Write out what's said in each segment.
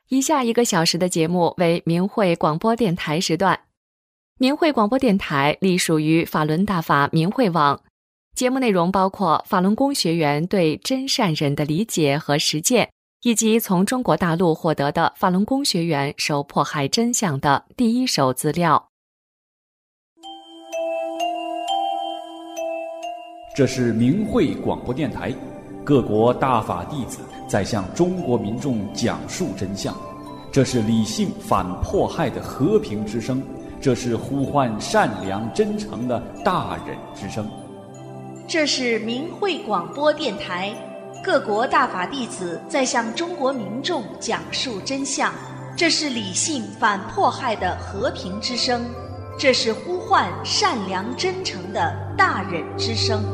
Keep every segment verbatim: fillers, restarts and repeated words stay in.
以下一个小时的节目为明慧广播电台时段。明慧广播电台隶属于法轮大法明慧网，节目内容包括法轮功学员对真善忍的理解和实践，以及从中国大陆获得的法轮功学员受迫害真相的第一手资料。 这是明慧广播电台，各国大法弟子在向中国民众讲述真相。这是理性反迫害的和平之声，这是呼唤善良真诚的大忍之声。 这是明慧广播电台，各国大法弟子在向中国民众讲述真相。这是理性反迫害的和平之声，这是呼唤善良真诚的大忍之声。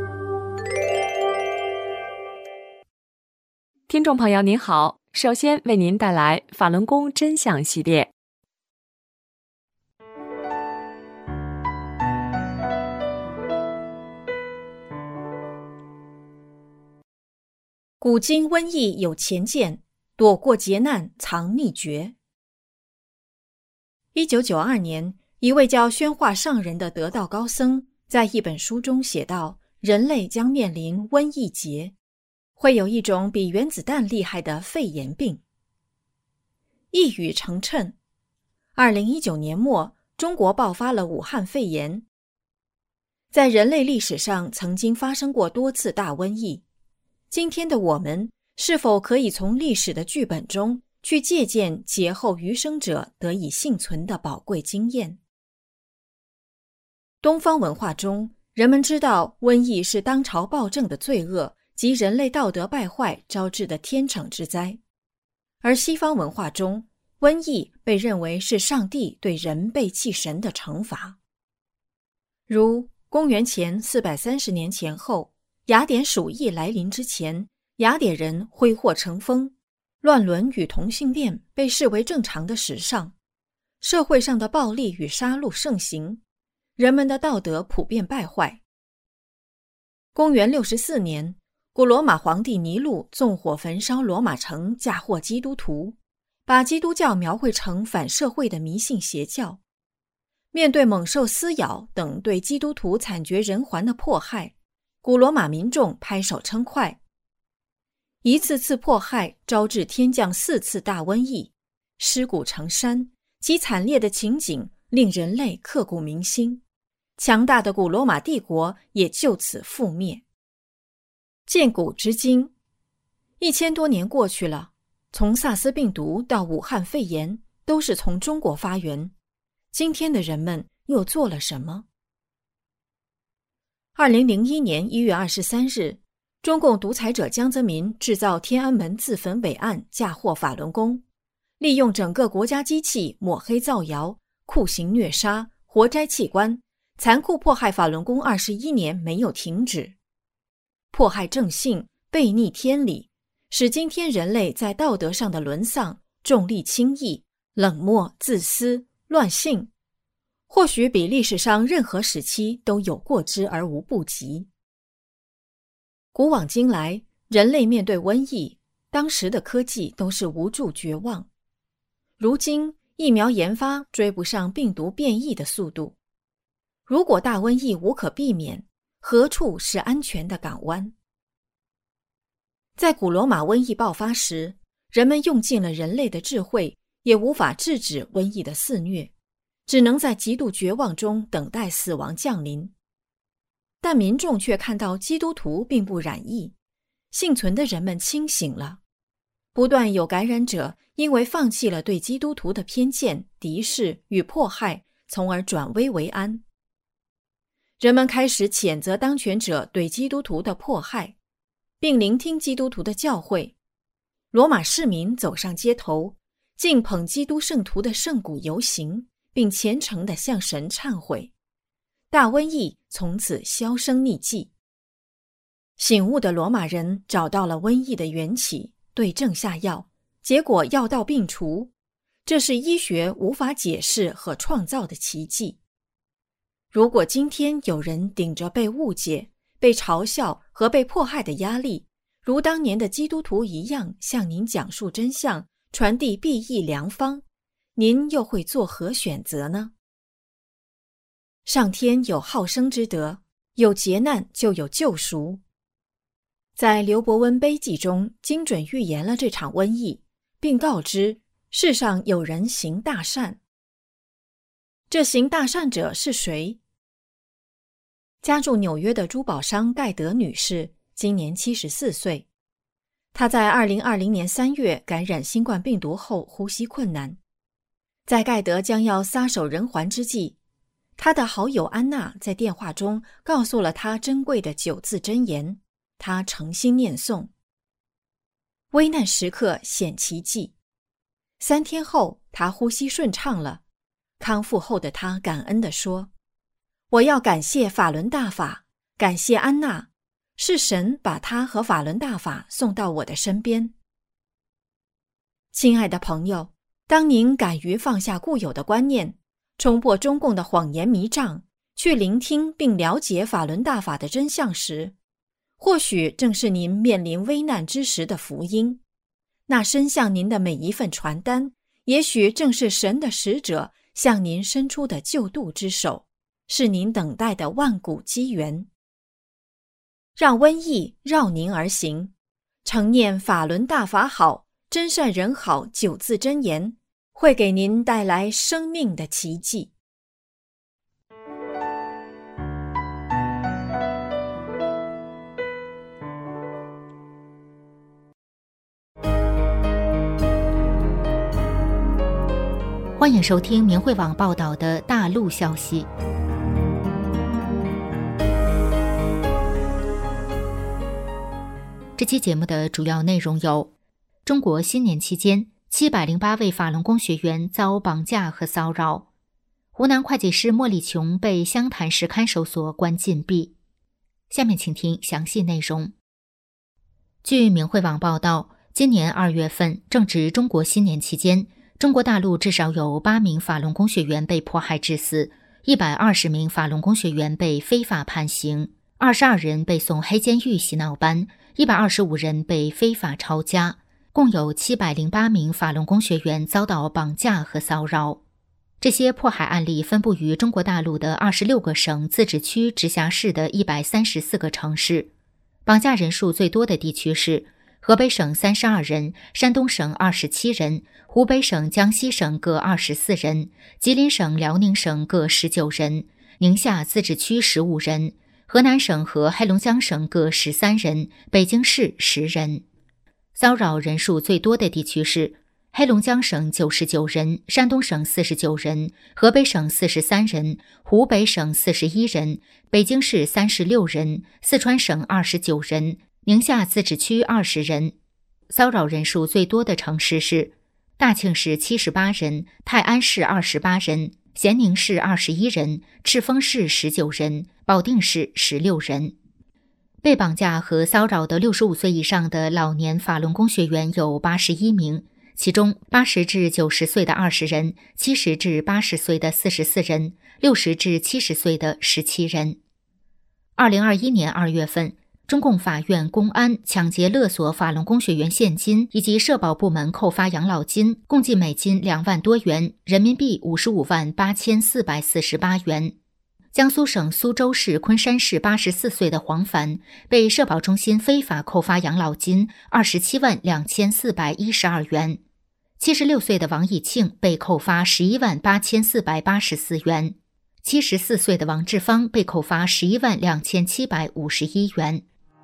听众朋友您好，首先为您带来法轮功真相系列。 古今瘟疫有前见，躲过劫难藏秘诀。一九九二年，一位叫宣化上人的得道高僧在一本书中写道，人类将面临瘟疫劫，会有一种比原子弹厉害的肺炎病。一语成谶，二零一九年末，中国爆发了武汉肺炎。在人类历史上曾经发生过多次大瘟疫，今天的我们是否可以从历史的剧本中去借鉴劫后余生者得以幸存的宝贵经验？东方文化中，人们知道瘟疫是当朝暴政的罪恶及人类道德败坏招致的天惩之灾，而西方文化中，瘟疫被认为是上帝对人背弃神的惩罚。如公元前四百三十年前后，雅典鼠疫来临之前，雅典人挥霍成风，乱伦与同性恋被视为正常的时尚，社会上的暴力与杀戮盛行，人们的道德普遍败坏。公元六十四年，古罗马皇帝尼禄纵火焚烧罗马城，嫁祸基督徒，把基督教描绘成反社会的迷信邪教。面对猛兽撕咬等对基督徒惨绝人寰的迫害，古罗马民众拍手称快。一次次迫害招致天降四次大瘟疫，尸骨成山，其惨烈的情景令人类刻骨铭心，强大的古罗马帝国也就此覆灭。建古至今，一千多年过去了，从萨斯病毒到武汉肺炎，都是从中国发源。今天的人们又做了什么？二零零一年一月二十三日，中共独裁者江泽民制造天安门自焚伪案，嫁祸法轮功，利用整个国家机器抹黑造谣，酷刑虐杀，活摘器官，残酷迫害法轮功二十一年没有停止。迫害正信，背逆天理，使今天人类在道德上的沦丧、重利轻义、冷漠、自私、乱性，或许比历史上任何时期都有过之而无不及。古往今来，人类面对瘟疫，当时的科技都是无助绝望。如今，疫苗研发追不上病毒变异的速度。如果大瘟疫无可避免，何处是安全的港湾？在古罗马瘟疫爆发时，人们用尽了人类的智慧，也无法制止瘟疫的肆虐，只能在极度绝望中等待死亡降临。但民众却看到基督徒并不染疫，幸存的人们清醒了。不断有感染者因为放弃了对基督徒的偏见、敌视与迫害，从而转危为安。人们开始谴责当权者对基督徒的迫害，并聆听基督徒的教诲。罗马市民走上街头，敬捧基督圣徒的圣骨游行，并虔诚地向神忏悔。大瘟疫从此销声匿迹。醒悟的罗马人找到了瘟疫的缘起，对症下药，结果药到病除，这是医学无法解释和创造的奇迹。如果今天有人顶着被误解、被嘲笑和被迫害的压力，如当年的基督徒一样向您讲述真相， 传递裨益良方，您又会作何选择呢？上天有好生之德，有劫难就有救赎。在刘伯温碑记中精准预言了这场瘟疫，并告知世上有人行大善。这行大善者是谁？家住纽约的珠宝商盖德女士今年七十四岁，她在二零二零年三月感染新冠病毒后呼吸困难。在盖德将要撒手人寰之际，她的好友安娜在电话中告诉了她珍贵的九字真言，她诚心念诵。危难时刻显奇迹，三天后她呼吸顺畅了。康复后的她感恩地说，我要感谢法轮大法，感谢安娜，是神把她和法轮大法送到我的身边。亲爱的朋友，当您敢于放下固有的观念，冲破中共的谎言迷障，去聆听并了解法轮大法的真相时，或许正是您面临危难之时的福音。那伸向您的每一份传单，也许正是神的使者向您伸出的救度之手，是您等待的万古机缘。让瘟疫绕您而行，常念法轮大法好，真善人好九字真言，会给您带来生命的奇迹。 欢迎收听明慧网报道的大陆消息。这期节目的主要内容有：中国新年期间，七百零八位法轮功学员遭绑架和骚扰；湖南会计师莫立琼被湘潭市看守所关禁闭。下面请听详细内容。据明慧网报道，今年二月份正值中国新年期间，中国大陆至少有八名法轮功学员被迫害致死，一百二十名法轮功学员被非法判刑，二十二人被送黑监狱洗脑班，一百二十五人被非法抄家，共有七百零八名法轮功学员遭到绑架和骚扰。这些迫害案例分布于中国大陆的二十六个省、自治区、直辖市的一百三十四个城市。绑架人数最多的地区是河北省三十二人，山东省二十七人，湖北省、江西省各二十四人，吉林省、辽宁省各十九人，宁夏自治区十五人，河南省和黑龙江省各十三人，北京市十人。骚扰人数最多的地区是黑龙江省九十九人，山东省四十九人，河北省四十三人，湖北省四十一人，北京市三十六人，四川省二十九人，宁夏自治区二十人。骚扰人数最多的城市是大庆市七十八人，泰安市二十八人，咸宁市二十一人，赤峰市十九人，保定市十六人。被绑架和骚扰的六十五岁以上的老年法轮功学员有八十一名，其中八十至九十岁的二十人，七十至八十岁的四十四人，六十至七十岁的十七人。二零二一年二月份，中共法院、公安抢劫勒索法轮功学员现金以及社保部门扣发养老金，共计美金两万多元，人民币五十五万八千四百四十八元。江苏省苏州市昆山市八十四岁的黄凡被社保中心非法扣发养老金二十七万两千四百一十二元。七十六岁的王以庆被扣发十一万八千四百八十四元。七十四岁的王志芳被扣发十一万两千七百五十一元。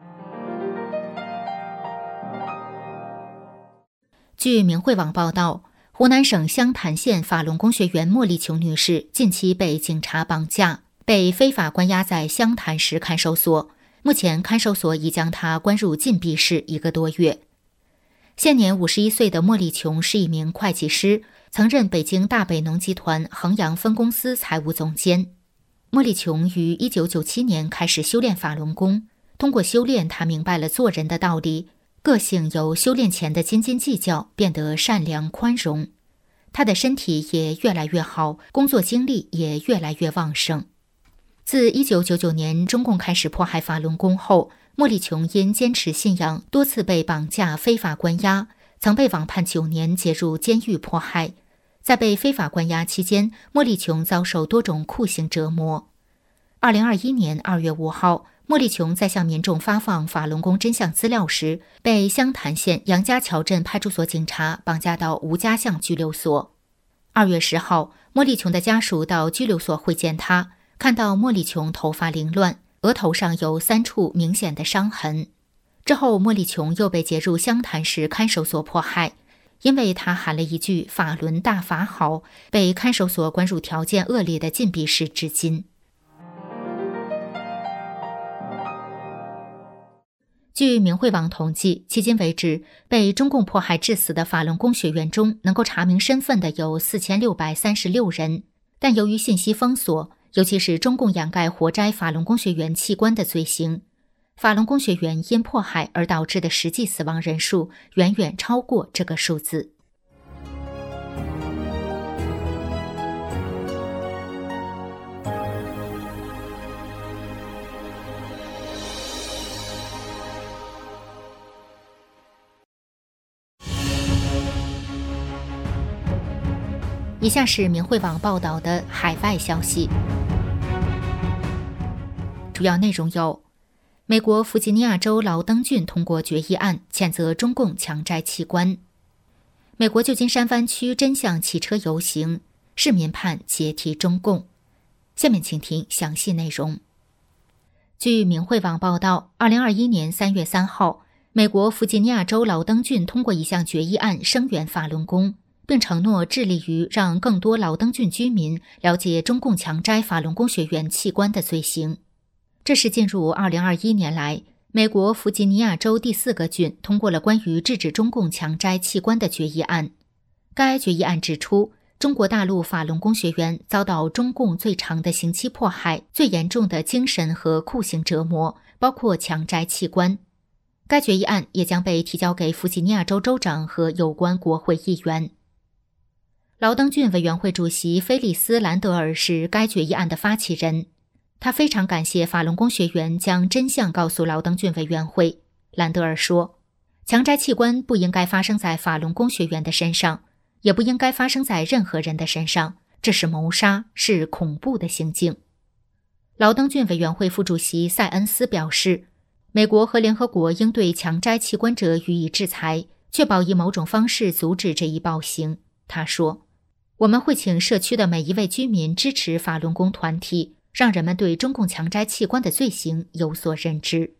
据明慧网报道，湖南省湘潭县法轮功学员莫立琼女士近期被警察绑架，被非法关押在湘潭市看守所，目前看守所已将她关入禁闭室一个多月。现年五十一岁的莫立琼是一名会计师，曾任北京大北农集团衡阳分公司财务总监。莫立琼于一九九七年开始修炼法轮功，通过修炼，她明白了做人的道理，个性由修炼前的斤斤计较变得善良宽容。她的身体也越来越好，工作精力也越来越旺盛。自一九九九年中共开始迫害法轮功后，莫立琼因坚持信仰，多次被绑架、非法关押， 曾被网判九年，解入监狱迫害。在被非法关押期间，莫力琼遭受多种酷刑折磨。二零二一年二月五号，莫力琼在向民众发放法轮功真相资料时，被湘潭县杨家桥镇派出所警察绑架到吴家巷拘留所。二月十号，莫力琼的家属到拘留所会见他，看到莫力琼头发凌乱，额头上有三处明显的伤痕。之后，莫力琼又被解入湘潭市看守所迫害，因为他喊了一句法轮大法好，被看守所关入条件恶劣的禁闭室至今。据明慧网统计，迄今为止，被中共迫害致死的法轮功学员中，能够查明身份的有四千六百三十六人，但由于信息封锁，尤其是中共掩盖活摘法轮功学员器官的罪行，法轮功学员因迫害而导致的实际死亡人数远远超过这个数字。以下是明慧网报道的海外消息，主要内容有：美国弗吉尼亚州劳登郡通过决议案，谴责中共强摘器官；美国旧金山湾区真相汽车游行，市民盼解体中共。下面请听详细内容。据明慧网报道，二零二一年三月三号，美国弗吉尼亚州劳登郡通过一项决议案，声援法轮功，并承诺致力于让更多劳登郡居民了解中共强摘法轮功学员器官的罪行。这是进入二零二一年来，美国弗吉尼亚州第四个郡通过了关于制止中共强摘器官的决议案。该决议案指出，中国大陆法轮功学员遭到中共最长的刑期迫害、最严重的精神和酷刑折磨，包括强摘器官。该决议案也将被提交给弗吉尼亚州州长和有关国会议员。劳登郡委员会主席菲利斯·兰德尔是该决议案的发起人，他非常感谢法轮功学员将真相告诉劳登郡委员会。兰德尔说，强摘器官不应该发生在法轮功学员的身上，也不应该发生在任何人的身上，这是谋杀，是恐怖的行径。劳登郡委员会副主席塞恩斯表示，美国和联合国应对强摘器官者予以制裁，确保以某种方式阻止这一暴行。他说，我们会请社区的每一位居民支持法轮功团体，让人们对中共强摘器官的罪行有所认知。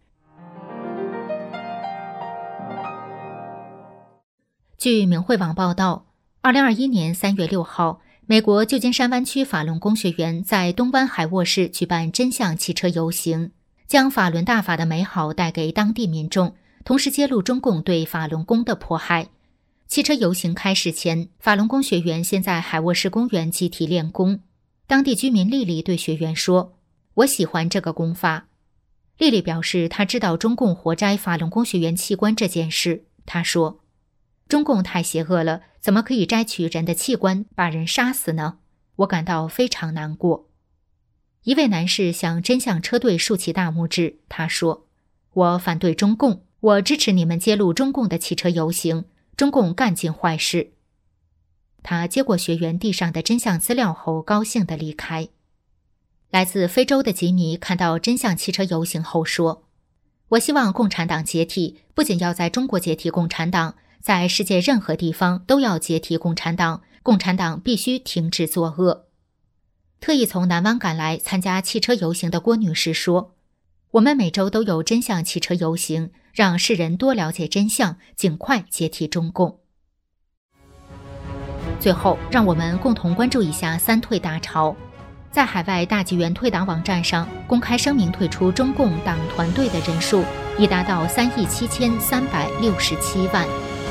据明慧网报道，二零二一年三月六号，美国旧金山湾区法轮功学员在东湾海沃市举办真相汽车游行，将法轮大法的美好带给当地民众，同时揭露中共对法轮功的迫害。汽车游行开始前，法轮功学员先在海沃市公园集体练功。当地居民丽丽对学员说，我喜欢这个功法。丽丽表示她知道中共活摘法轮功学员器官这件事。她说，中共太邪恶了，怎么可以摘取人的器官，把人杀死呢？我感到非常难过。一位男士向真相车队竖起大拇指，他说，我反对中共，我支持你们揭露中共的汽车游行，中共干尽坏事。他接过学员地上的真相资料后，高兴地离开。来自非洲的吉米看到真相汽车游行后说，我希望共产党解体，不仅要在中国解体共产党，在世界任何地方都要解体共产党，共产党必须停止作恶。特意从南湾赶来参加汽车游行的郭女士说，我们每周都有真相汽车游行，让世人多了解真相，尽快解体中共。最后，让我们共同关注一下三退大潮。在海外大纪元退党网站上公开声明退出中共党团队的人数已达到三亿七千三百六十七万。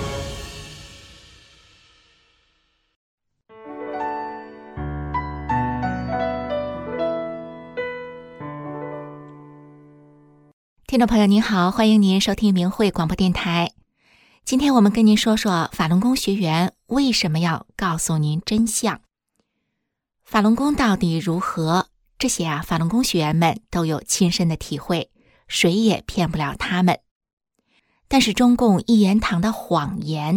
听众朋友您好，欢迎您收听明慧广播电台。今天我们跟您说说法轮功学员为什么要告诉您真相。法轮功到底如何？这些啊，法轮功学员们都有亲身的体会，谁也骗不了他们。但是中共一言堂的谎言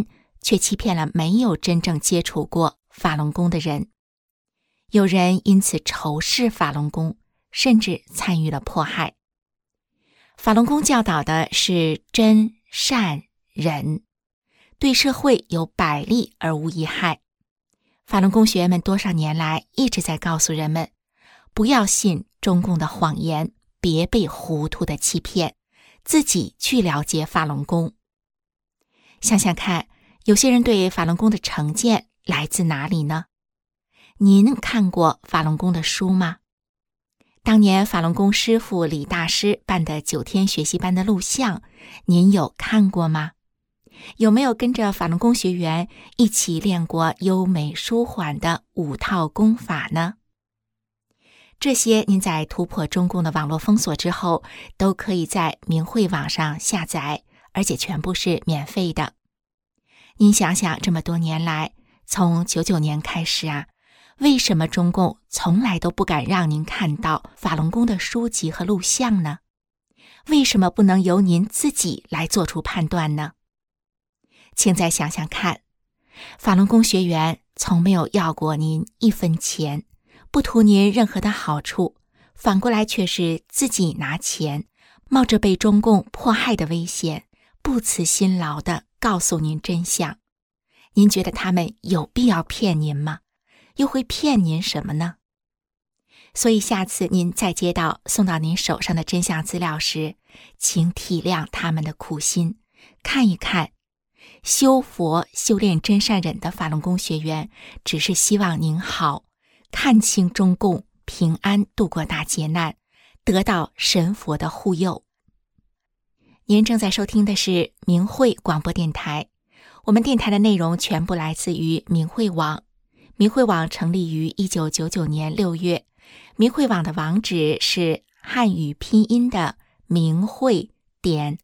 却欺骗了没有真正接触过法轮功的人。有人因此仇视法轮功，甚至参与了迫害。法轮功教导的是真、善、忍，对社会有百利而无一害。法轮功学员们多少年来一直在告诉人们，不要信中共的谎言，别被糊涂的欺骗，自己去了解法轮功。想想看，有些人对法轮功的成见来自哪里呢？您看过法轮功的书吗？当年法轮功师父李大师办的九天学习班的录像，您有看过吗？有没有跟着法轮功学员一起练过优美舒缓的五套功法呢？这些您在突破中共的网络封锁之后，都可以在明慧网上下载，而且全部是免费的。您想想，这么多年来，从九九年开始啊，为什么中共从来都不敢让您看到法轮功的书籍和录像呢？为什么不能由您自己来做出判断呢？请再想想看，法轮功学员从没有要过您一分钱，不图您任何的好处，反过来却是自己拿钱，冒着被中共迫害的危险，不辞辛劳地告诉您真相。您觉得他们有必要骗您吗？又会骗您什么呢？所以下次您再接到送到您手上的真相资料时，请体谅他们的苦心，看一看修佛修炼真善忍的法轮功学员只是希望您好，看清中共，平安度过大劫难，得到神佛的护佑。您正在收听的是明慧广播电台，我们电台的内容全部来自于明慧网。明慧网成立于一九九九年六月，明慧网的网址是汉语拼音的明慧点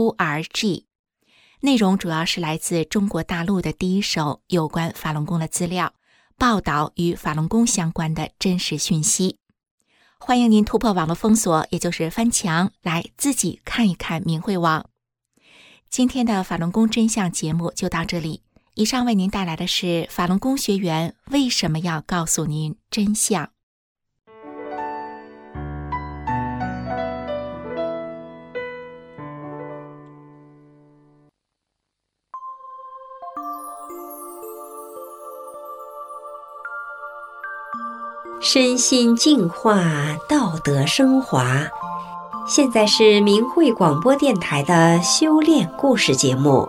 org， 内容主要是来自中国大陆的第一手有关法轮功的资料，报道与法轮功相关的真实讯息。欢迎您突破网络封锁，也就是翻墙，来自己看一看明慧网。今天的法轮功真相节目就到这里，以上为您带来的是法轮功学员为什么要告诉您真相。 身心净化，道德升华。现在是明慧广播电台的修炼故事节目。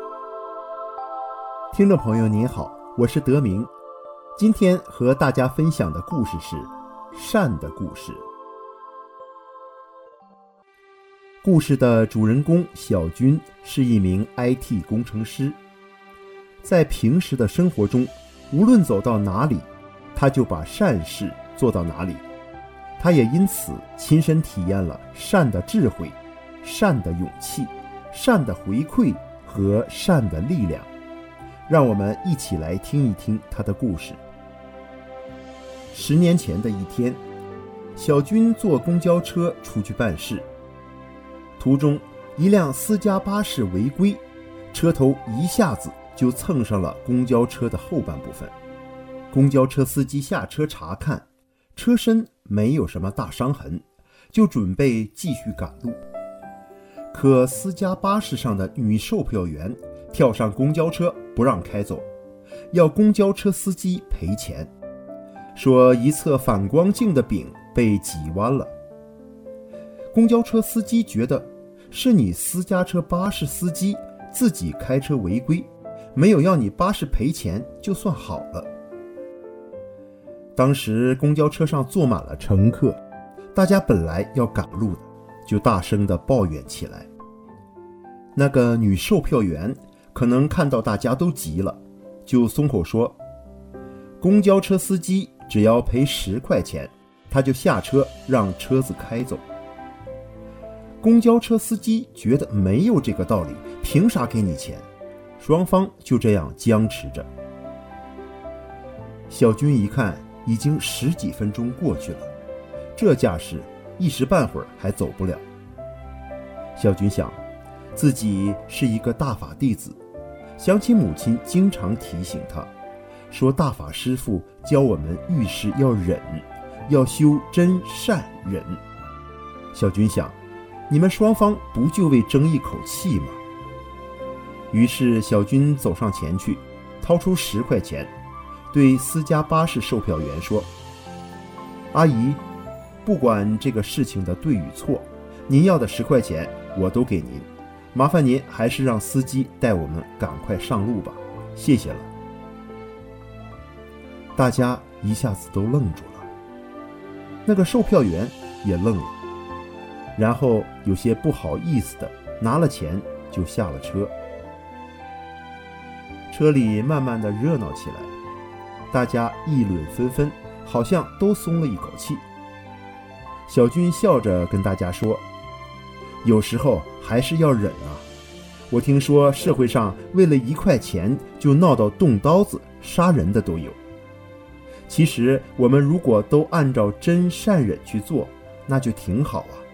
听众朋友您好，我是德明。今天和大家分享的故事是善的故事。故事的主人公小军是一名 I T 工程师，在平时的生活中，无论走到哪里，他就把善事做到哪里。他也因此亲身体验了善的智慧、善的勇气、善的回馈和善的力量。让我们一起来听一听他的故事。十年前的一天，小军坐公交车出去办事，途中一辆私家巴士违规，车头一下子就蹭上了公交车的后半部分。公交车司机下车查看，车身没有什么大伤痕，就准备继续赶路。可私家巴士上的女售票员跳上公交车不让开走，要公交车司机赔钱，说一侧反光镜的柄被挤弯了。公交车司机觉得是你私家车巴士司机自己开车违规，没有要你巴士赔钱就算好了。当时公交车上坐满了乘客，大家本来要赶路的，就大声地抱怨起来。那个女售票员可能看到大家都急了，就松口说，公交车司机只要赔十块钱，他就下车让车子开走。公交车司机觉得没有这个道理，凭啥给你钱？双方就这样僵持着。小军一看已经十几分钟过去了，这架势一时半会儿还走不了。小军想，自己是一个大法弟子， 想起母亲经常提醒他，说大法师父教我们遇事要忍，要修真善忍。小军想，你们双方不就为争一口气吗？于是小军走上前去，掏出十块钱，对私家巴士售票员说，阿姨，不管这个事情的对与错，您要的十块钱我都给您，麻烦您还是让司机带我们赶快上路吧，谢谢了。大家一下子都愣住了，那个售票员也愣了，然后有些不好意思的拿了钱就下了车。车里慢慢的热闹起来，大家议论纷纷，好像都松了一口气。小军笑着跟大家说，有时候还是要忍啊，我听说社会上为了一块钱就闹到动刀子杀人的都有，其实我们如果都按照真善忍去做，那就挺好啊。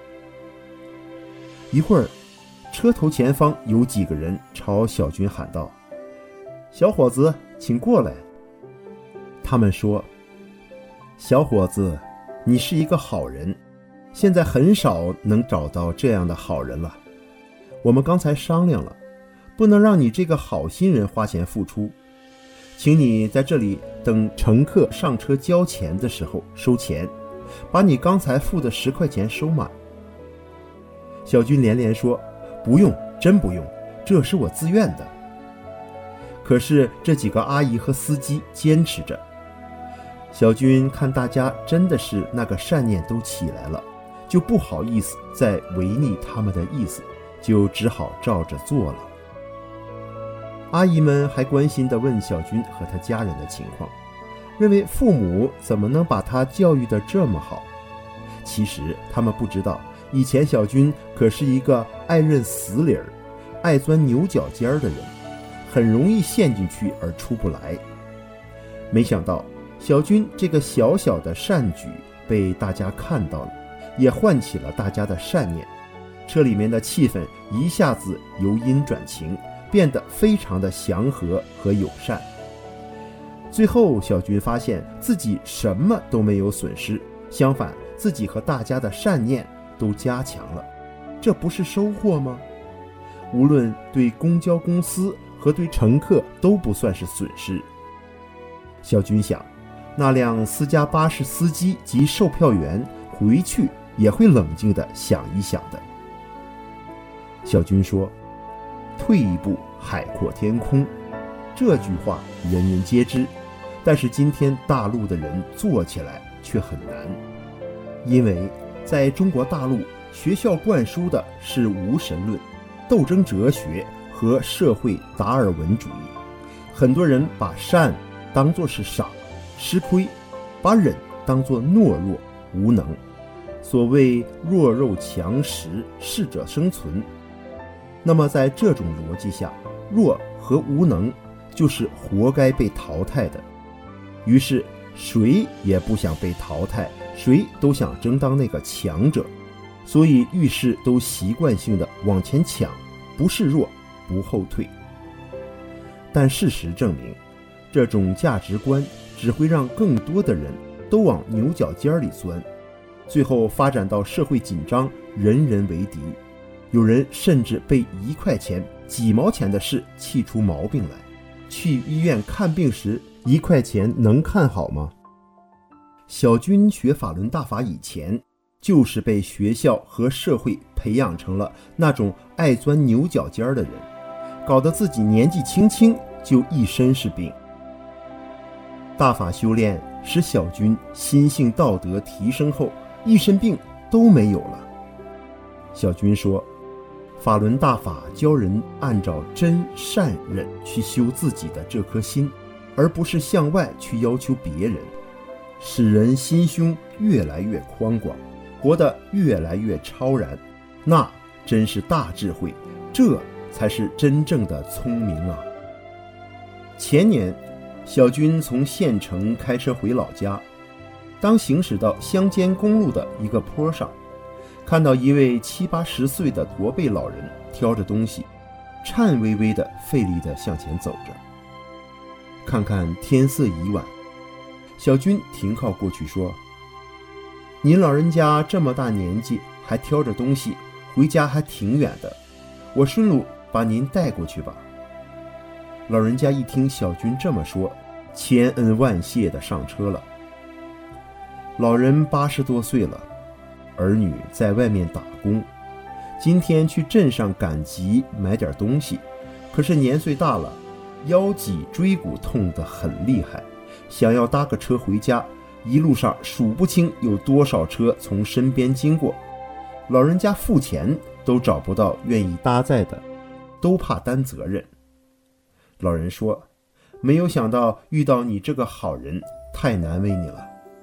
一会儿，车头前方有几个人朝小军喊道，小伙子，请过来。他们说，小伙子，你是一个好人，现在很少能找到这样的好人了。我们刚才商量了，不能让你这个好心人花钱付出，请你在这里等乘客上车交钱的时候收钱，把你刚才付的十块钱收满。小军连连说，不用，真不用，这是我自愿的。可是这几个阿姨和司机坚持着。小军看大家真的是那个善念都起来了，就不好意思再违逆他们的意思，就只好照着做了。阿姨们还关心地问小军和他家人的情况，认为父母怎么能把他教育得这么好。其实他们不知道，以前小军可是一个爱认死理儿、爱钻牛角尖的人，很容易陷进去而出不来。没想到小军这个小小的善举被大家看到了，也唤起了大家的善念，车里面的气氛一下子由阴转晴，变得非常的祥和和友善。最后小军发现自己什么都没有损失，相反自己和大家的善念都加强了，这不是收获吗？无论对公交公司和对乘客都不算是损失。小军想，那辆私家巴士司机及售票员回去也会冷静地想一想的。小军说，退一步海阔天空，这句话人人皆知，但是今天大陆的人做起来却很难。因为在中国大陆，学校灌输的是无神论、斗争哲学和社会达尔文主义，很多人把善当作是傻、吃亏，把忍当作懦弱、无能。所谓弱肉强食，适者生存。那么在这种逻辑下，弱和无能就是活该被淘汰的。于是谁也不想被淘汰，谁都想争当那个强者，所以遇事都习惯性的往前抢，不示弱，不后退。但事实证明，这种价值观只会让更多的人都往牛角尖里钻，最后发展到社会紧张，人人为敌。有人甚至被一块钱、几毛钱的事气出毛病来。去医院看病时，一块钱能看好吗？小军学法轮大法以前，就是被学校和社会培养成了那种爱钻牛角尖的人，搞得自己年纪轻轻就一身是病。大法修炼使小军心性道德提升后，一身病都没有了。小军说，法轮大法教人按照真善忍去修自己的这颗心，而不是向外去要求别人，使人心胸越来越宽广，活得越来越超然，那真是大智慧，这才是真正的聪明啊！前年小军从县城开车回老家，当行驶到乡间公路的一个坡上，看到一位七八十岁的驼背老人挑着东西， 颤巍巍地费力地向前走着。看看天色已晚，小军停靠过去说：您老人家这么大年纪还挑着东西，回家还挺远的，我顺路把您带过去吧。老人家一听小军这么说，千恩万谢地上车了。老人八十多岁了，儿女在外面打工，今天去镇上赶集买点东西，可是年岁大了，腰脊椎骨痛得很厉害，想要搭个车回家，一路上数不清有多少车从身边经过，老人家付钱都找不到愿意搭载的，都怕担责任。老人说：没有想到遇到你这个好人，太难为你了。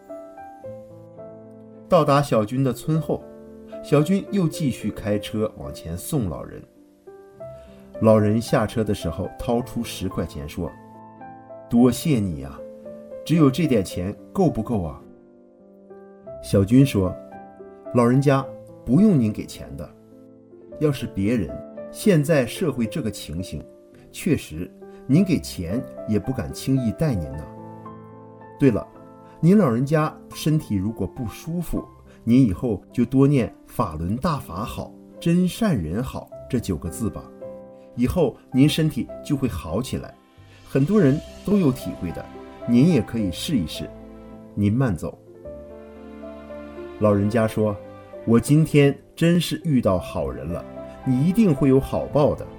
到达小军的村后，小军又继续开车往前送老人。老人下车的时候掏出十块钱说：多谢你啊，只有这点钱够不够啊？小军说：老人家不用您给钱的，要是别人，现在社会这个情形，确实您给钱也不敢轻易带您呢。对了，您老人家身体如果不舒服，您以后就多念法轮大法好，真善人好这九个字吧，以后您身体就会好起来，很多人都有体会的，您也可以试一试。您慢走。老人家说：我今天真是遇到好人了，你一定会有好报的。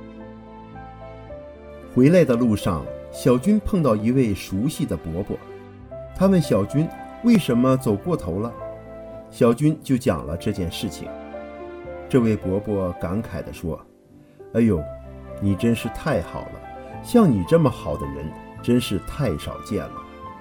回来的路上，小军碰到一位熟悉的伯伯，他问小军为什么走过头了，小军就讲了这件事情。这位伯伯感慨地说：哎呦，你真是太好了，像你这么好的人真是太少见了。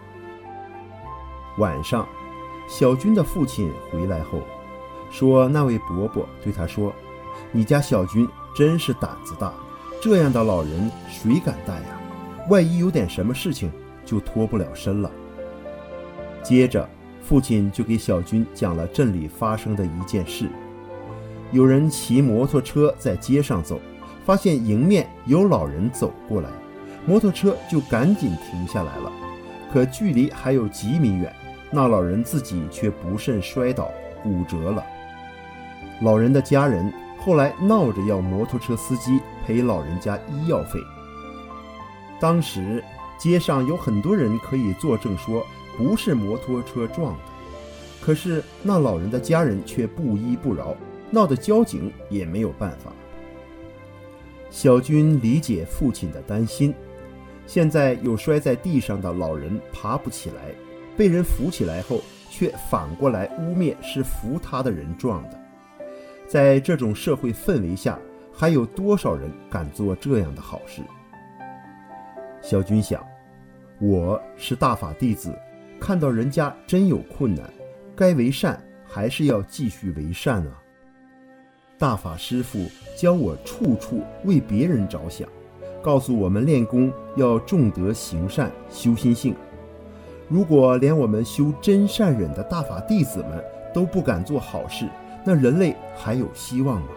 晚上，小军的父亲回来后说，那位伯伯对他说：你家小军真是胆子大，这样的老人谁敢带呀？万一有点什么事情就脱不了身了。接着父亲就给小军讲了镇里发生的一件事。有人骑摩托车在街上走，发现迎面有老人走过来，摩托车就赶紧停下来了。可距离还有几米远，那老人自己却不慎摔倒骨折了。老人的家人后来闹着要摩托车司机赔老人家医药费。当时街上有很多人可以作证说不是摩托车撞的，可是那老人的家人却不依不饶，闹得交警也没有办法。小军理解父亲的担心，现在有摔在地上的老人爬不起来，被人扶起来后却反过来污蔑是扶他的人撞的。在这种社会氛围下，还有多少人敢做这样的好事？小军想，我是大法弟子，看到人家真有困难，该为善还是要继续为善啊。大法师父教我处处为别人着想，告诉我们练功要重德行善，修心性。如果连我们修真善忍的大法弟子们都不敢做好事，那人类还有希望吗？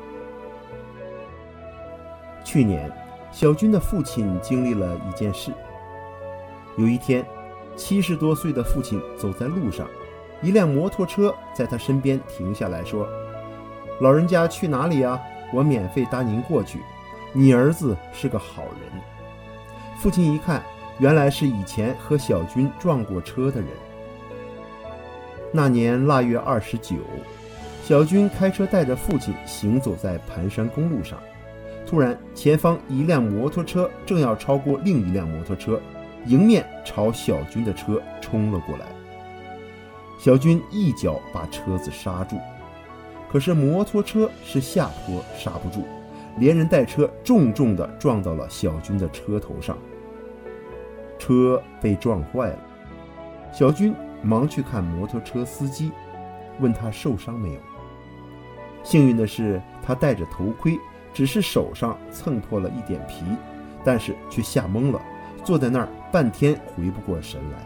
去年小军的父亲经历了一件事。有一天，七十多岁的父亲走在路上，一辆摩托车在他身边停下来说：老人家去哪里啊？我免费搭您过去，你儿子是个好人。父亲一看，原来是以前和小军撞过车的人。那年腊月二十九，小军开车带着父亲行走在盘山公路上，突然前方一辆摩托车正要超过另一辆摩托车，迎面朝小军的车冲了过来。小军一脚把车子刹住，可是摩托车是下坡刹不住，连人带车重重地撞到了小军的车头上，车被撞坏了。小军忙去看摩托车司机，问他受伤没有。幸运的是他戴着头盔，只是手上蹭破了一点皮，但是却吓懵了，坐在那儿半天回不过神来。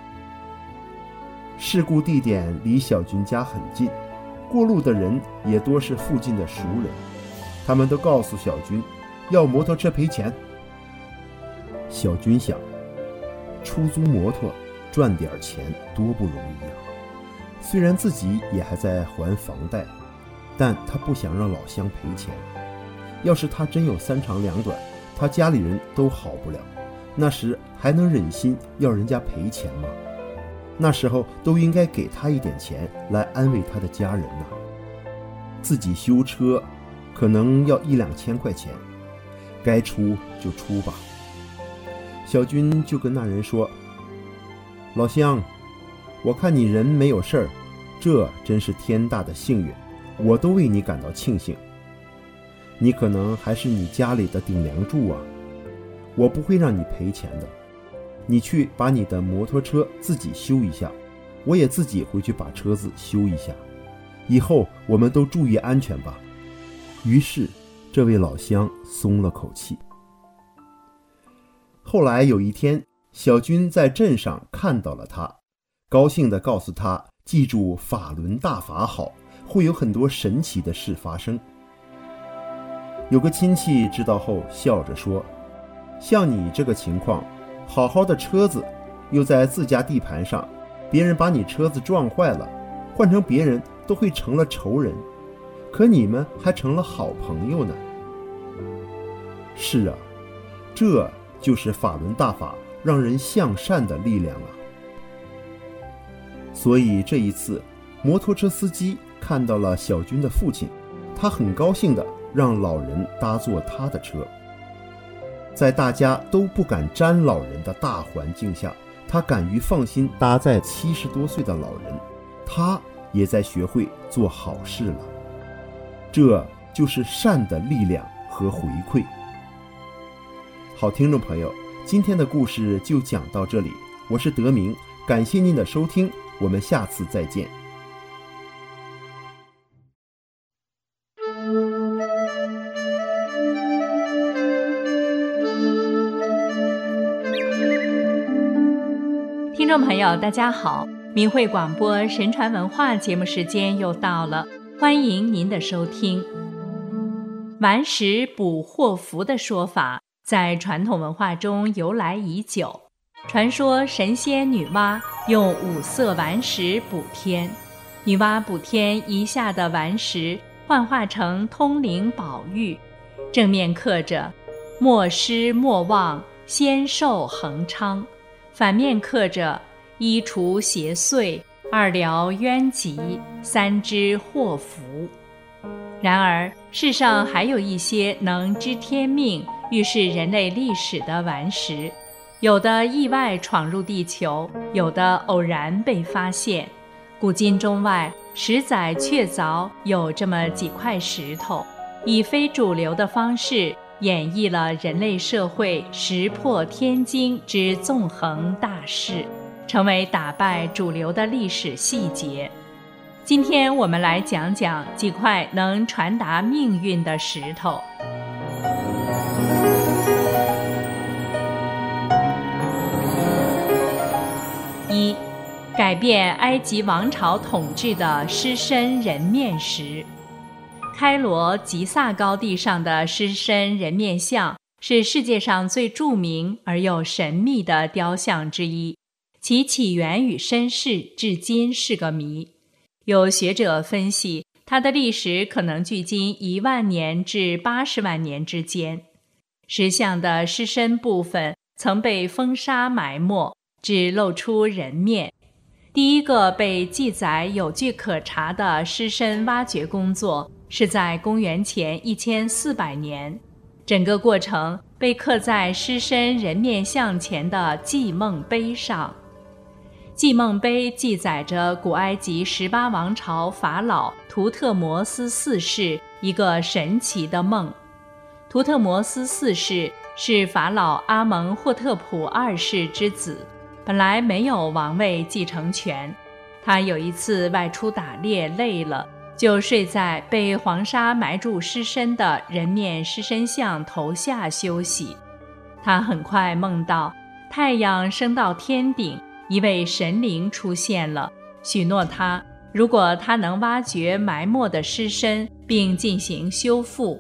事故地点离小军家很近，过路的人也多是附近的熟人，他们都告诉小军， 要摩托车赔钱。小军想，出租摩托赚点钱多不容易呀。虽然自己也还在还房贷，但他不想让老乡赔钱。要是他真有三长两短，他家里人都好不了，那时还能忍心要人家赔钱吗？那时候都应该给他一点钱来安慰他的家人呐。自己修车可能要一两千块钱，该出就出吧。小军就跟那人说，老乡，我看你人没有事儿，这真是天大的幸运，我都为你感到庆幸。你可能还是你家里的顶梁柱啊，我不会让你赔钱的。你去把你的摩托车自己修一下，我也自己回去把车子修一下，以后我们都注意安全吧。于是这位老乡松了口气。后来有一天，小军在镇上看到了他，高兴地告诉他，记住法轮大法好，会有很多神奇的事发生。有个亲戚知道后笑着说，像你这个情况，好好的车子又在自家地盘上，别人把你车子撞坏了，换成别人都会成了仇人，可你们还成了好朋友呢。是啊，这就是法轮大法让人向善的力量啊。所以这一次，摩托车司机看到了小军的父亲，他很高兴的让老人搭坐他的车。在大家都不敢沾老人的大环境下，他敢于放心搭载七十多岁的老人，他也在学会做好事了。这就是善的力量和回馈。好，听众朋友，今天的故事就讲到这里，我是德明，感谢您的收听，我们下次再见。 听众朋友大家好，明慧广播神传文化节目时间又到了，欢迎您的收听。顽石补祸福的说法在传统文化中由来已久，传说神仙女娲用五色顽石补天，女娲补天遗下的顽石幻化成通灵宝玉，正面刻着莫失莫忘，仙寿恒昌，反面刻着一除邪祟，二疗冤疾，三知祸福。然而世上还有一些能知天命、预示人类历史的顽石，有的意外闯入地球，有的偶然被发现。古今中外，十载确凿有这么几块石头，以非主流的方式演绎了人类社会石破天惊之纵横大势，成为打败主流的历史细节。今天我们来讲讲几块能传达命运的石头。一、改变埃及王朝统治的狮身人面石。开罗吉萨高地上的狮身人面像是世界上最著名而又神秘的雕像之一，其起源与身世至今是个谜。有学者分析，它的历史可能距今一万年至八十万年之间。石像的狮身部分曾被风沙埋没，只露出人面。第一个被记载有据可查的狮身挖掘工作是在公元前一千四百年，整个过程被刻在狮身人面像前的祭梦碑上。祭梦碑记载着古埃及十八王朝法老图特摩斯四世一个神奇的梦。图特摩斯四世是法老阿蒙霍特普二世之子，本来没有王位继承权。他有一次外出打猎累了，就睡在被黄沙埋住尸身的人面狮身像头下休息。他很快梦到太阳升到天顶，一位神灵出现了，许诺他，如果他能挖掘埋没的尸身并进行修复，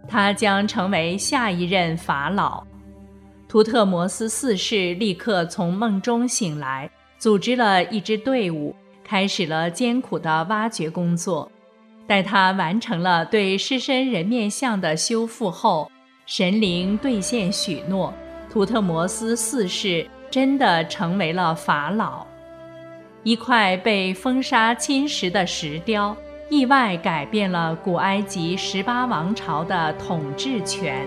他将成为下一任法老。图特摩斯四世立刻从梦中醒来，组织了一支队伍，开始了艰苦的挖掘工作。待他完成了对狮身人面像的修复后，神灵兑现许诺，图特摩斯四世真的成为了法老。一块被风沙侵蚀的石雕，意外改变了古埃及十八王朝的统治权。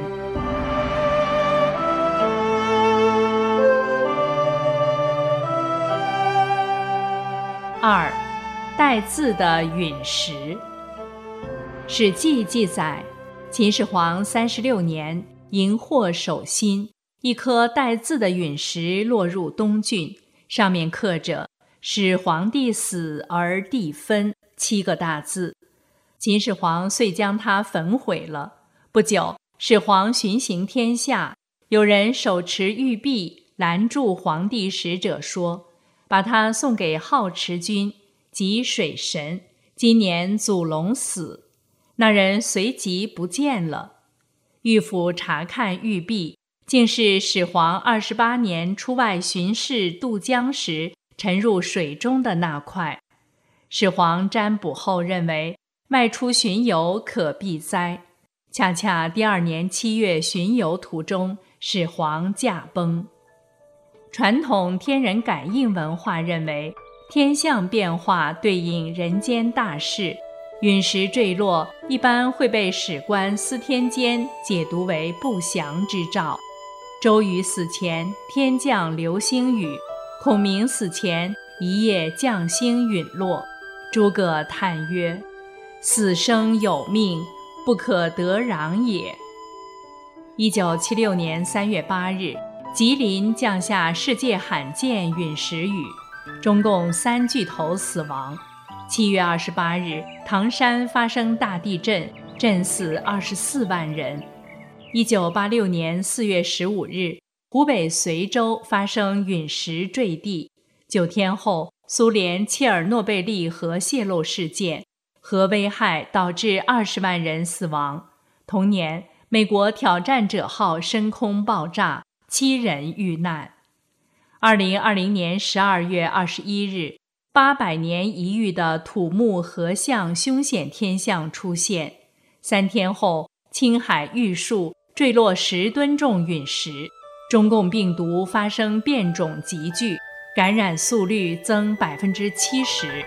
二，带字的陨石。史记记载，秦始皇三十六年，荧惑守心，一颗带字的陨石落入东郡，上面刻着“使皇帝死而地分”七个大字。秦始皇遂将它焚毁了。不久，始皇巡行天下，有人手持玉璧拦住皇帝使者说，把它送给好持君，即水神，今年祖龙死。那人随即不见了。御府查看玉璧，竟是始皇二十八年出外巡视渡江时沉入水中的那块。始皇占卜后认为，外出巡游可避灾。恰恰第二年七月巡游途中，始皇驾崩。传统天人感应文化认为，天象变化对应人间大事，陨石坠落一般会被史官司天监解读为不祥之兆。周瑜死前天降流星雨，孔明死前一夜将星陨落。诸葛叹曰：死生有命，不可得攘也。一九七六年三月八日，吉林降下世界罕见陨石雨，中共三巨头死亡。七月二十八日，唐山发生大地震，震死二十四万人。一九八六年四月十五日，湖北随州发生陨石坠地。九天后，苏联切尔诺贝利核泄漏事件，核危害导致二十万人死亡。同年，美国挑战者号升空爆炸，七人遇难。二零二零年十二月二十一日，八百年一遇的土木合相凶险天象出现。三天后，青海玉树坠落十吨重陨石，中共病毒发生变种急剧，感染速率增百分之七十。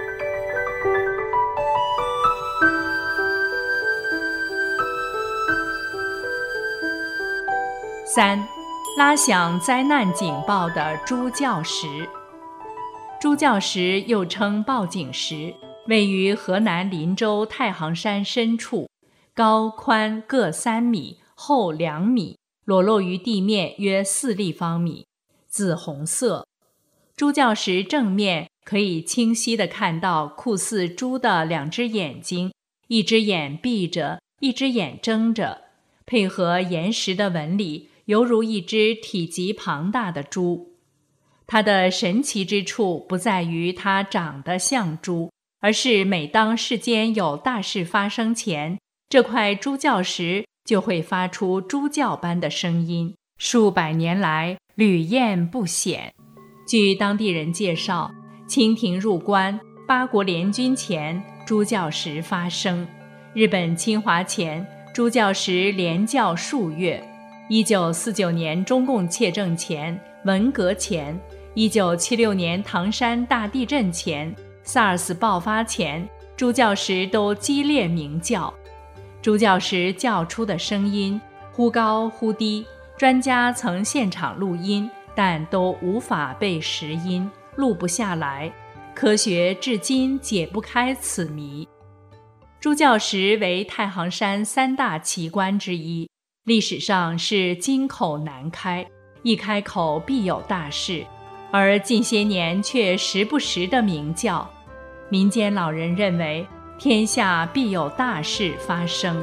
三，拉响灾难警报的猪叫石。猪叫石又称报警石，位于河南林州太行山深处，高宽各三米，厚两米，裸露于地面约四立方米，紫红色。猪叫石正面可以清晰地看到酷似猪的两只眼睛，一只眼闭着，一只眼睁着，配合岩石的纹理，犹如一只体积庞大的猪。它的神奇之处不在于它长得像猪，而是每当世间有大事发生前，这块猪叫石就会发出猪叫般的声音，数百年来屡验不鲜。据当地人介绍，清廷入关、八国联军前，猪叫石发声；日本侵华前，猪叫石连叫数月；一九四九年中共窃政前、文革前，一九七六年唐山大地震前、SARS 爆发前，猪叫石都激烈鸣叫。猪叫石叫出的声音忽高忽低，专家曾现场录音，但都无法被实音，录不下来。科学至今解不开此谜。猪叫石为太行山三大奇观之一，历史上是金口难开，一开口必有大事，而近些年却时不时地鸣叫。民间老人认为，天下必有大事发生。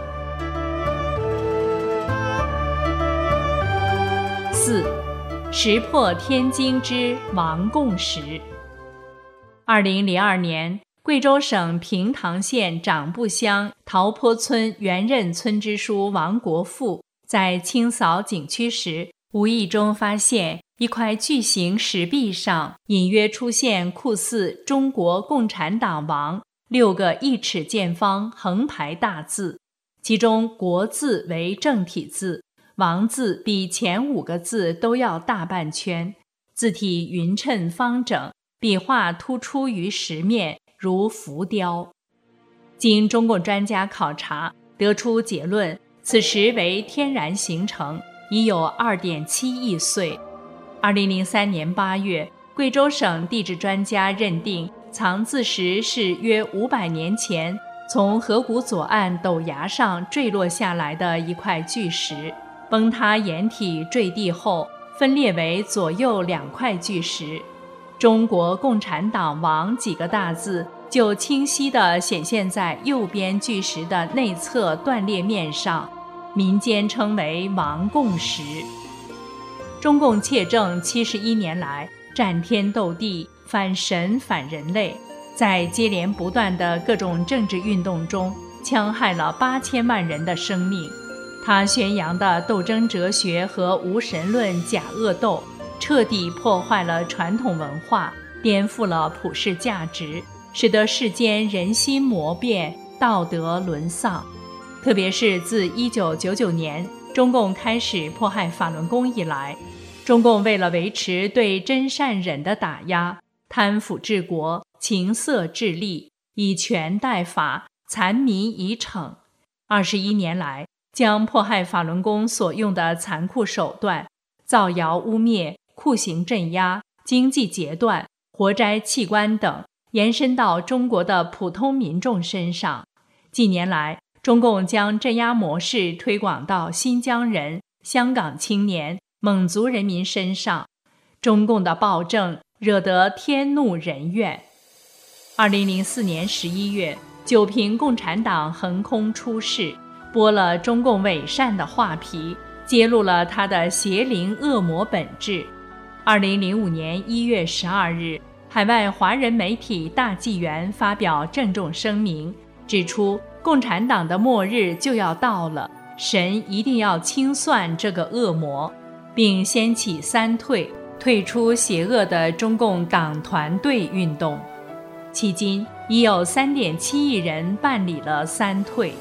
四，石破天惊之王贡石。二零零二年， 贵州省平塘县长布乡桃坡村原任村支书王国富在清扫景区时，无意中发现一块巨型石壁上隐约出现酷似中国共产党王六个一尺见方横排大字，其中国字为正体字，王字比前五个字都要大半圈，字体匀称方整，笔画突出于石面，如浮雕。经中共专家考察，得出结论，此石为天然形成，已有 二点七亿岁。二零零三年八月，贵州省地质专家认定藏字石是约五百年前从河谷左岸陡崖上坠落下来的一块巨石，崩塌掩体坠地后分裂为左右两块巨石，中国共产党王几个大字就清晰地显现在右边巨石的内侧断裂面上，民间称为王共石。中共窃政七十一年来，战天斗地，反神反人类，在接连不断的各种政治运动中，戕害了八千万人的生命。他宣扬的斗争哲学和无神论假恶斗，彻底破坏了传统文化，颠覆了普世价值，使得世间人心魔变，道德沦丧。特别是自一九九九年中共开始迫害法轮功以来，中共为了维持对真善忍的打压，贪腐治国，情色治吏，以权代法，残民以惩。二十一年来，将迫害法轮功所用的残酷手段，造谣污蔑、酷刑镇压、经济截断、活摘器官等，延伸到中国的普通民众身上。近年来，中共将镇压模式推广到新疆人、香港青年、蒙族人民身上，中共的暴政惹得天怒人怨。二零零四年十一月，九平共产党横空出世，剥了中共伪善的画皮，揭露了他的邪灵恶魔本质。二零零五年一月十二日，海外华人媒体大纪元发表郑重声明，指出共产党的末日就要到了，神一定要清算这个恶魔，并掀起三退，退出邪恶的中共党团队运动。迄今已有 三点七亿人办理了三退。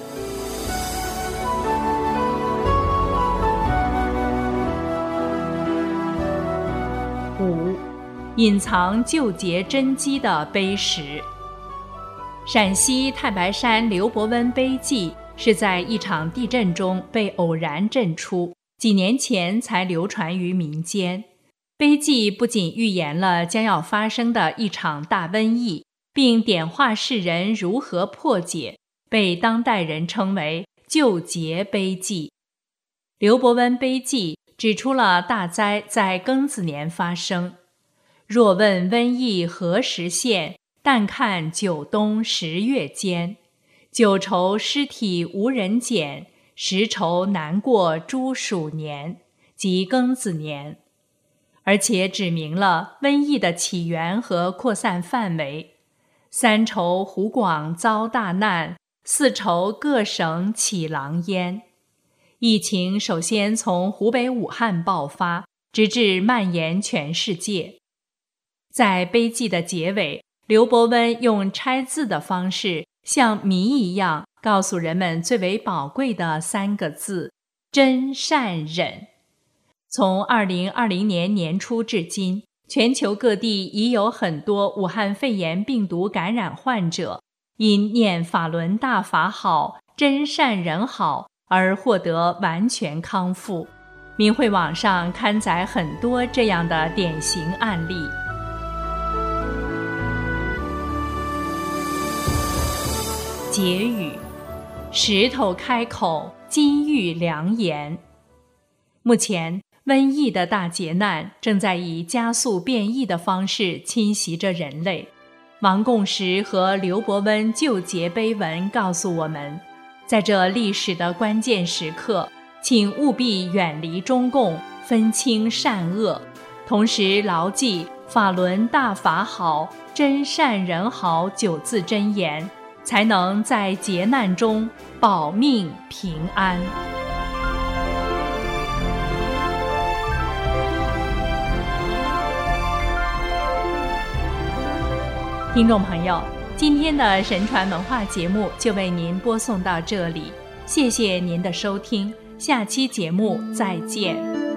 五、隐藏救劫真迹的碑石。陕西太白山刘伯温碑记是在一场地震中被偶然震出，几年前才流传于民间。碑记不仅预言了将要发生的一场大瘟疫，并点化世人如何破解，被当代人称为救劫碑记。刘伯温碑记指出了大灾在庚子年发生。若问瘟疫何时现，但看九冬十月间。九愁尸体无人捡，十愁难过诸鼠年，即庚子年。而且指明了瘟疫的起源和扩散范围。三愁湖广遭大难，四愁各省起狼烟。疫情首先从湖北武汉爆发，直至蔓延全世界。在碑记的结尾，刘伯温用拆字的方式，像谜一样告诉人们最为宝贵的三个字：真善忍。从二零二零年年初至今，全球各地已有很多武汉肺炎病毒感染患者因念法轮大法好，真善忍好而获得完全康复。明慧网上刊载很多这样的典型案例。结语：石头开口，金玉良言。目前瘟疫的大劫难正在以加速变异的方式侵袭着人类。王共石和刘伯温救劫碑文告诉我们，在这历史的关键时刻，请务必远离中共，分清善恶，同时牢记法轮大法好，真善人好九字真言，才能在劫难中保命平安。听众朋友，今天的神传文化节目就为您播送到这里，谢谢您的收听，下期节目再见。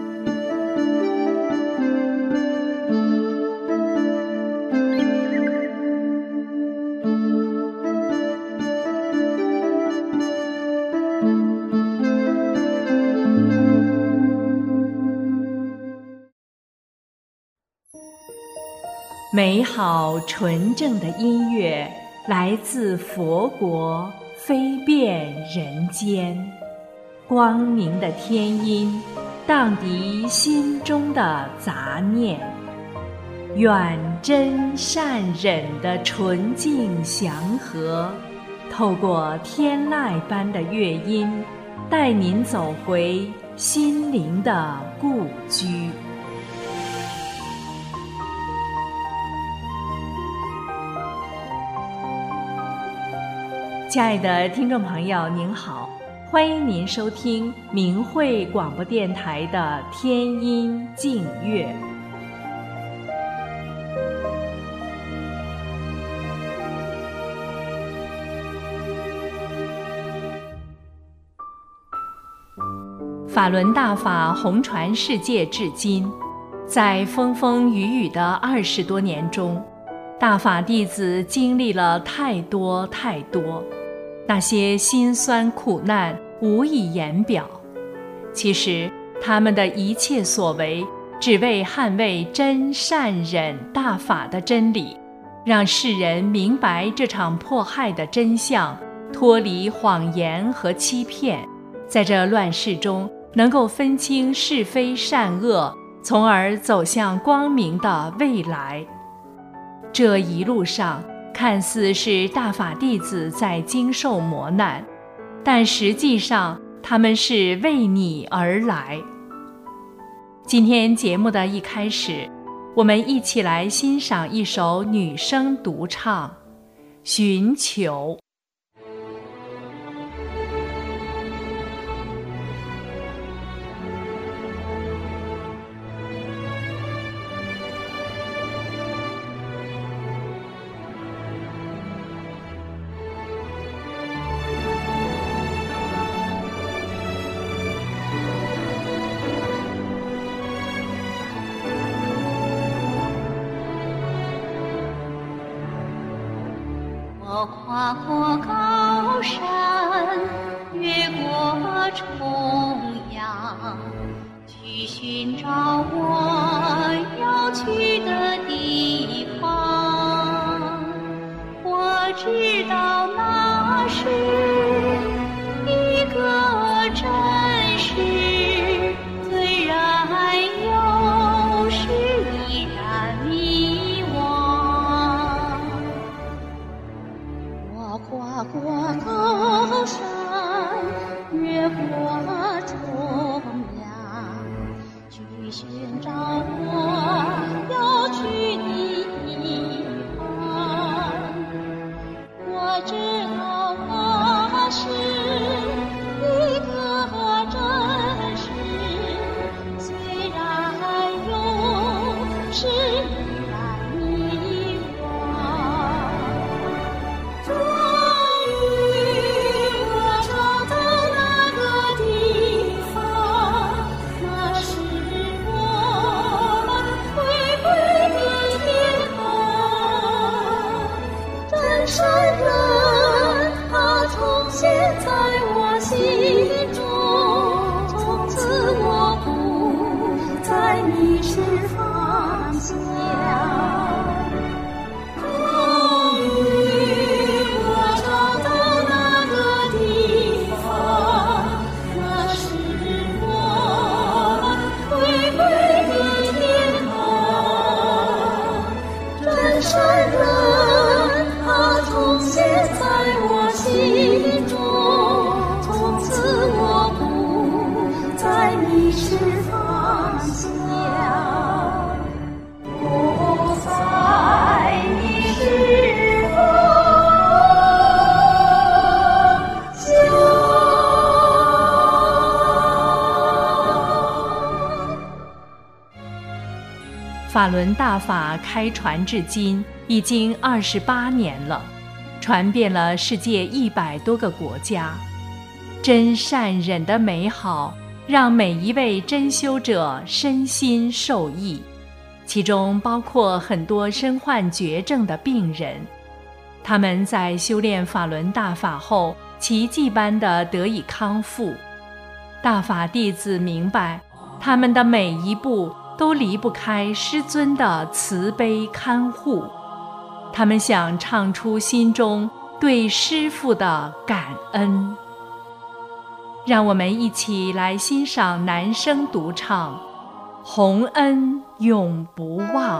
美好纯正的音乐来自佛国，飞遍人间。光明的天音荡涤心中的杂念，愿真善忍的纯净祥和，透过天籁般的乐音，带您走回心灵的故居。亲爱的听众朋友您好，欢迎您收听明慧广播电台的天音净乐。法轮大法红传世界至今，在风风雨雨的二十多年中，大法弟子经历了太多太多，那些辛酸苦难无以言表。其实他们的一切所为，只为捍卫真善忍大法的真理，让世人明白这场迫害的真相，脱离谎言和欺骗，在这乱世中能够分清是非善恶，从而走向光明的未来。这一路上看似是大法弟子在经受磨难，但实际上他们是为你而来。今天节目的一开始，我们一起来欣赏一首女声独唱《寻求》。 我跨过高山，越过重洋，去寻找我要去的地方。我知道那是一个真实，虽然有时依然迷惘。我跨过高山，越过重洋，去寻找我要去的地方。我知道那是一个真实，虽然有时依然迷惘。终于我找到那个地方，那是我们回归的天堂。真善人，它重现在我心中，从此我不再迷失方向。终于我找到那个地方，那是我们回归的天堂。真善人，它重现在我心中，从此我不再迷失方向。我法轮大法开传至今已经二十八年了，传遍了世界一百多个国家。真善忍的美好让每一位真修者身心受益，其中包括很多身患绝症的病人。他们在修炼法轮大法后，奇迹般地得以康复。大法弟子明白，他们的每一步都离不开师尊的慈悲看护。他们想唱出心中对师父的感恩。让我们一起来欣赏男声独唱《洪恩永不忘》。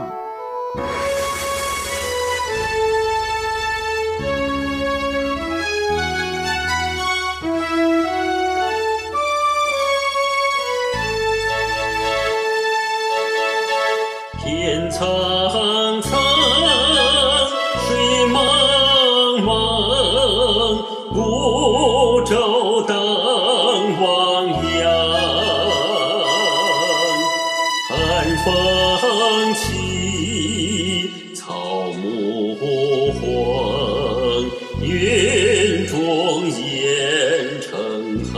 天苍苍，水茫茫，孤舟登汪洋。寒风起，草木黄，云中烟成行。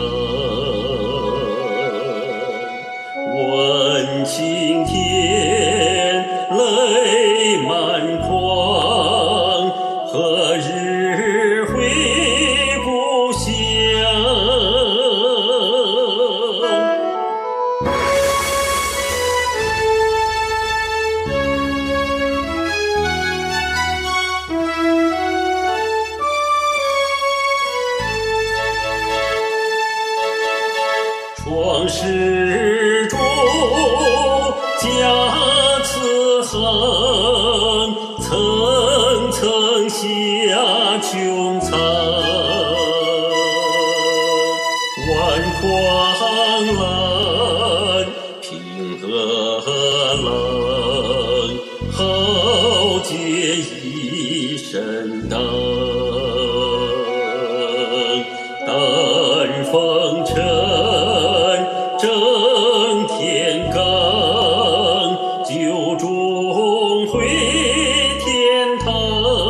问青天泪满眶，何日回故乡？创世主家慈恒，层层下穹苍。万狂澜，平和冷，豪杰一身当。丹风尘，正天罡，九中回天堂。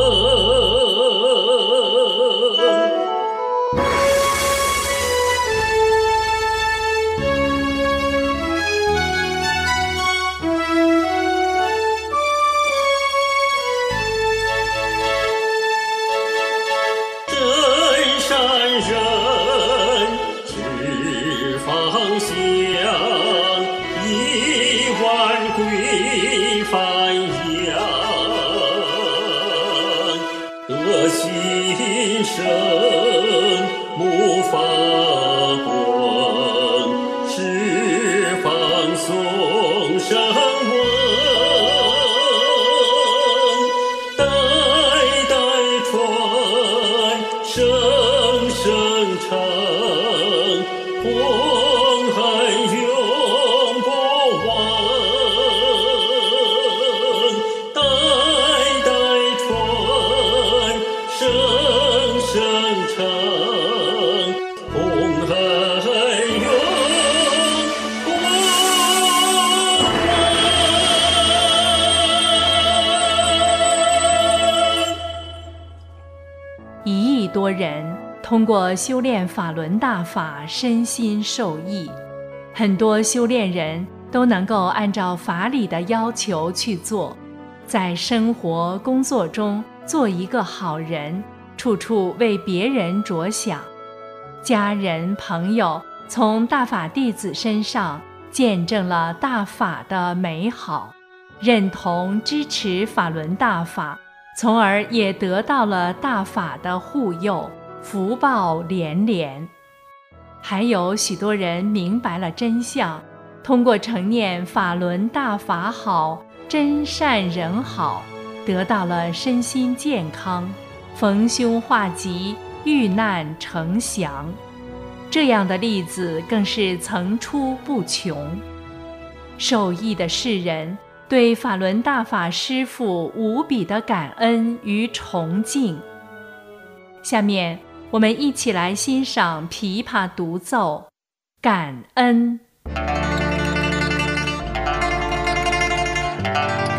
真善忍，知方向，一万归繁阳。德心生，目发光，十方颂声闻。代代传，声声唱，洪恩永不忘。代代传，声声唱，洪恩永不忘。 一亿多人通过修炼法轮大法，身心受益。很多修炼人都能够按照法理的要求去做，在生活工作中做一个好人，处处为别人着想。家人朋友从大法弟子身上见证了大法的美好，认同支持法轮大法，从而也得到了大法的护佑，福报连连。还有许多人明白了真相，通过承念法轮大法好，真善人好，得到了身心健康，逢凶化吉，遇难成祥。这样的例子更是层出不穷。受益的世人对法轮大法师父无比的感恩与崇敬。下面我们一起来欣赏琵琶独奏《感恩》。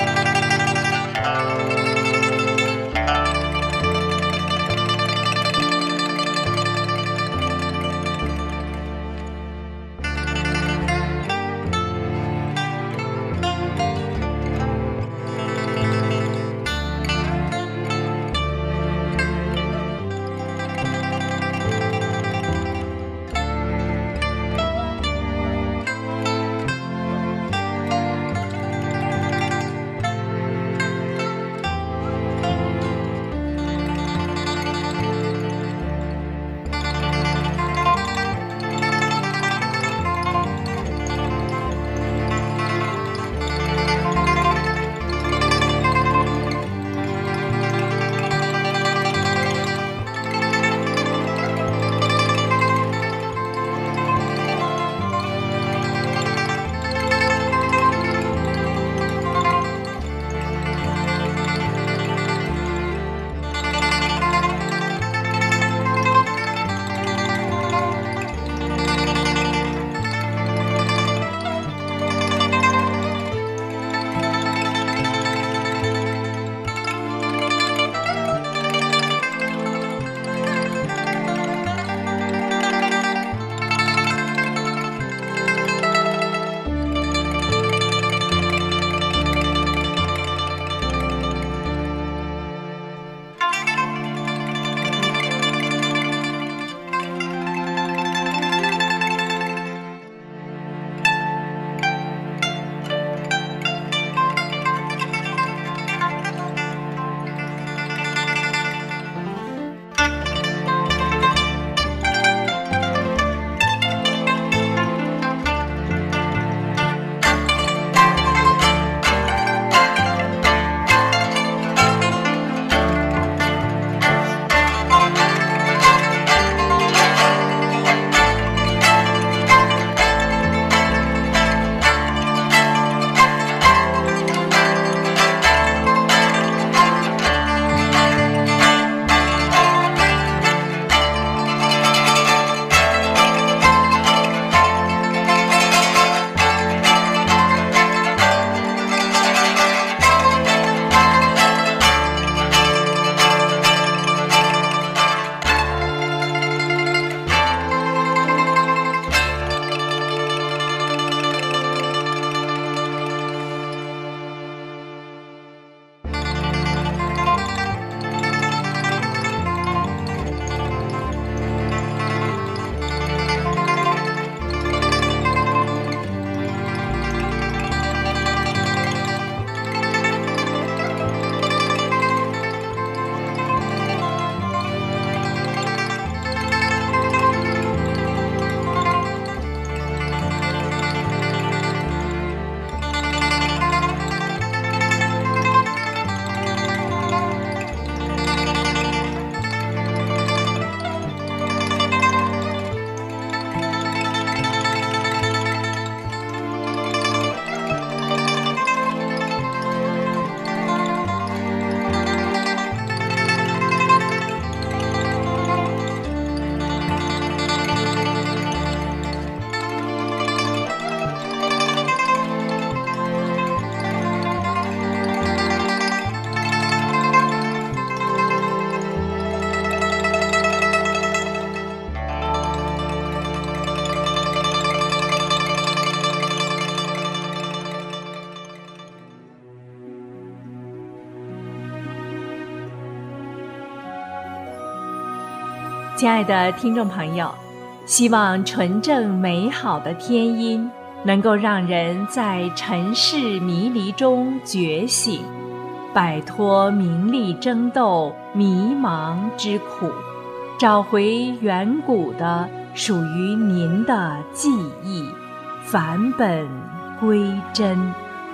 亲爱的听众朋友，希望纯正美好的天音能够让人在尘世迷离中觉醒，摆脱名利争斗、迷茫之苦，找回远古的属于您的记忆，返本归真。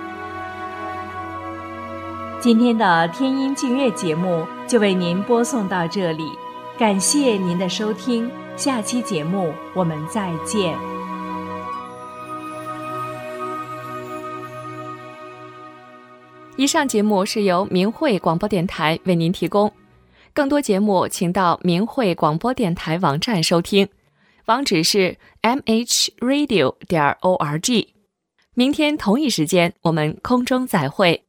今天的天音净月节目就为您播送到这里，感谢您的收听，下期节目我们再见。 以上节目是由明慧广播电台为您提供，更多节目请到明慧广播电台网站收听，网址是 m h radio 点 org。明天同一时间我们空中再会。